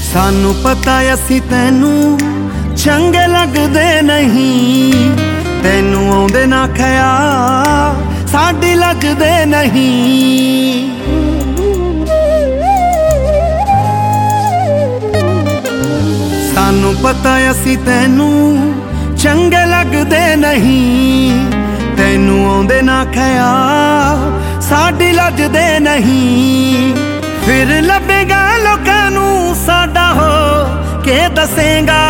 सानू पता असी तैनू चंगे लगदे नहीं, तैनू आउंदे ना ख्याल साडी लगदे नहीं। सानू पता असी तैनू चंगे लगदे नहीं, तैनू आउंदे ना ख्याल साडी लगदे नहीं। फिर लभेगा लोकां नू साडा हो के दसेगा।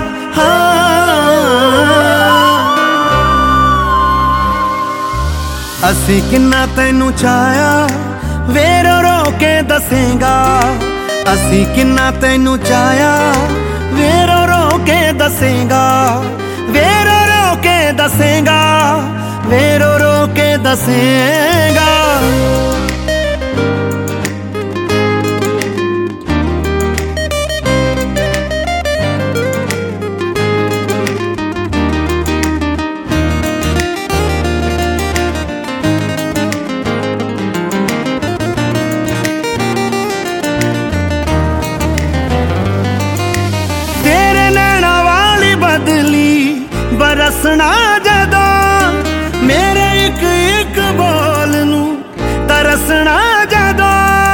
असी किन्ना तैनू चाया वे रो रो के दसेगा। असी किन्ना तैनू चाया वे रो रो के दसेगा। वे रो रो के दसेगा, वे रो रो के दसेगा। बरसना जदों मेरे एक एक बोल नू तरसना जदों।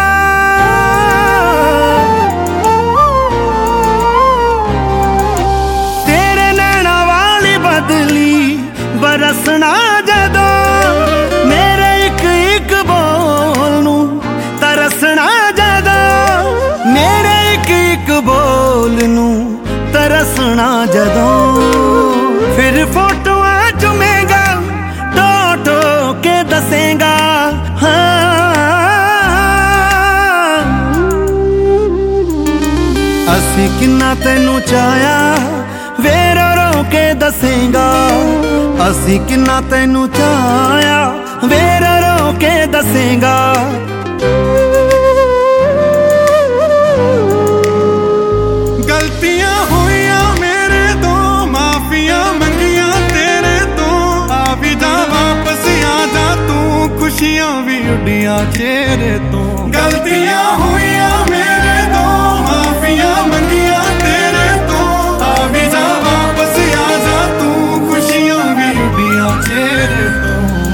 तेरे नैना वाली बदली बरसना जदों मेरे एक एक बोल नू तरसना जदों। मेरे एक एक बोल नू तरसना जदों। फिर फोटो चुमेगा टो टो के दसेगा। असी किन्ना तैनू चाया वे रो रो के दसेगा। असी किन्ना तैनू चाया वे रो रो के दसेगा। गलतियां हुईयां मेरे तो माफिया मंगिया तेरे तो। आ भी जा वापस आ जा तू खुशियां भी उड़िया चेहरे तो। गलतियां हुईयां मेरे तो माफिया मंगिया तेरे तो। आ भी जा वापस आ जा तू खुशियां भी उड़िया चेहरे तो।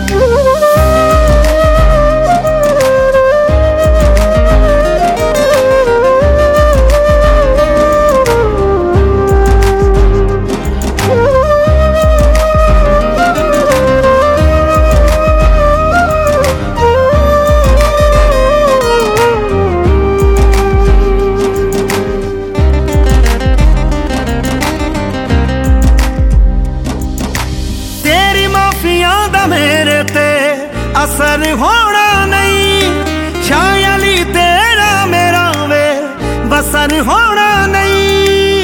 असर होना नहीं शायली तेरा मेरा वे बसर होना नहीं।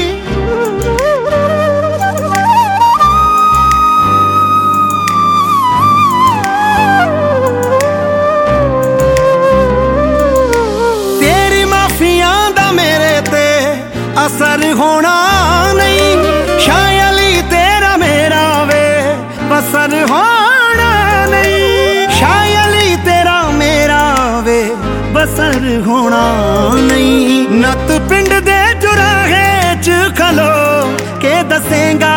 तेरी माफिया दा मेरे ते असर होना नहीं शायली तेरा मेरा वे बसर होना नहीं। शायली तेरा मेरा वे बसर होना नहीं। नत पिंड दे चुराहे च खलो के दसेगा।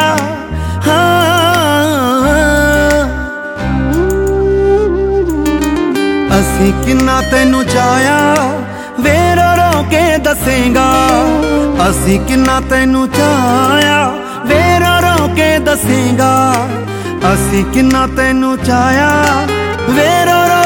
असी किन्ना तैनू चाया वे रो रो के दसेगा। असी किन्ना तैनू चाया वे रो रो के दसेगा। असी किन्ना तैनू चाया वे रो रो